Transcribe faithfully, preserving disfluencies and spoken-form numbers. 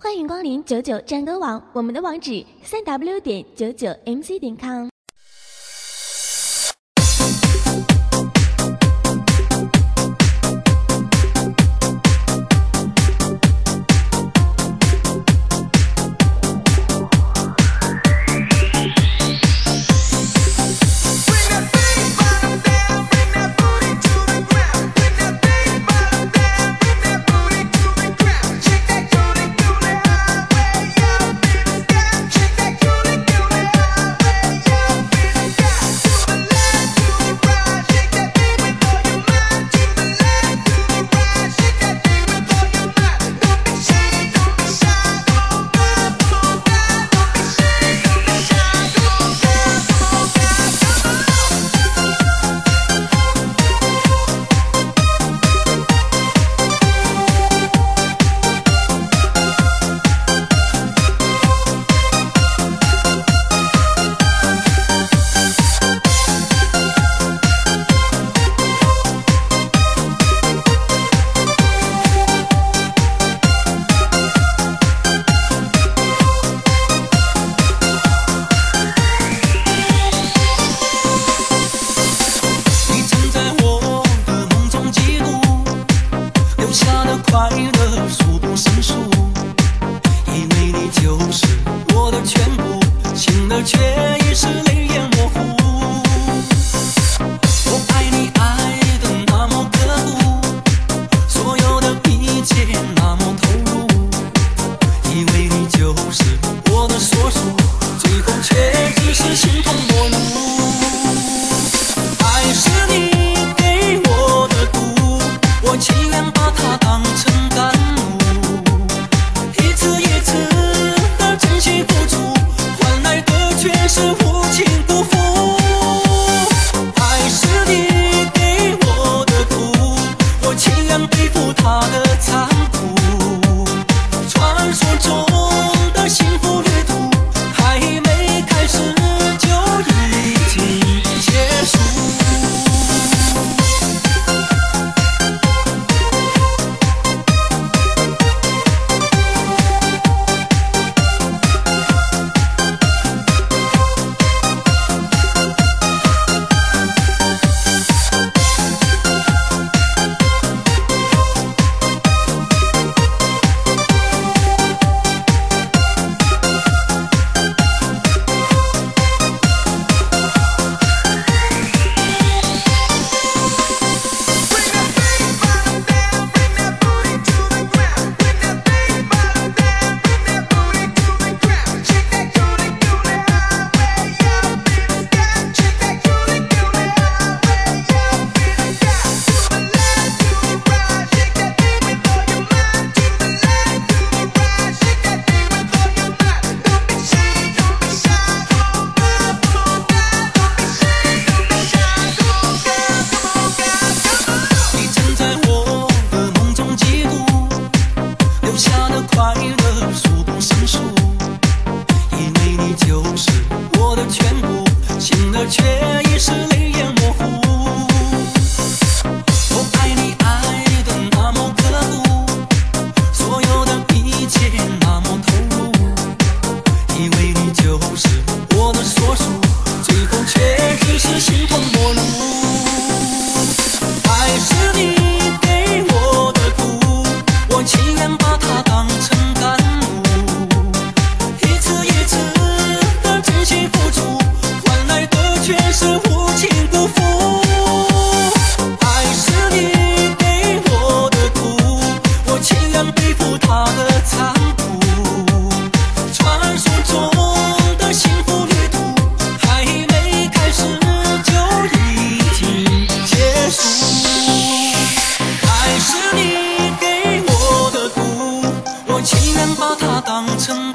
欢迎光临九九战歌网，我们的网址三 w 点九九 m c 点 com。 快乐数不胜数，因为你就是我的全部，醒了却已是泪眼模糊。我爱你爱的那么刻骨，所有的一切那么投入，因为你就是我的所属，最后却只是形同陌路。爱是你给我的毒，我情愿把它当成甘露，一次一次的真心付出，换来的却是无情辜负。爱是你给我的苦，我情愿背负它的残酷。传说中的幸福旅途，还没开始就已经结束。快乐数不胜数，因为你就是我的全部，醒了却已是泪眼模糊。我爱你爱的那么刻骨，所有的一切那么投入，因为你就是我的所属，最后却只是形同陌路。爱是你给我的毒，我情愿把它当成甘露，一次一次的真心付出，换来的却是无情辜负。爱是你给我的苦，我情愿背负它的残酷。传说中的幸福旅途，还没开始就已经结束。爱是你给我的毒，我情愿把它当成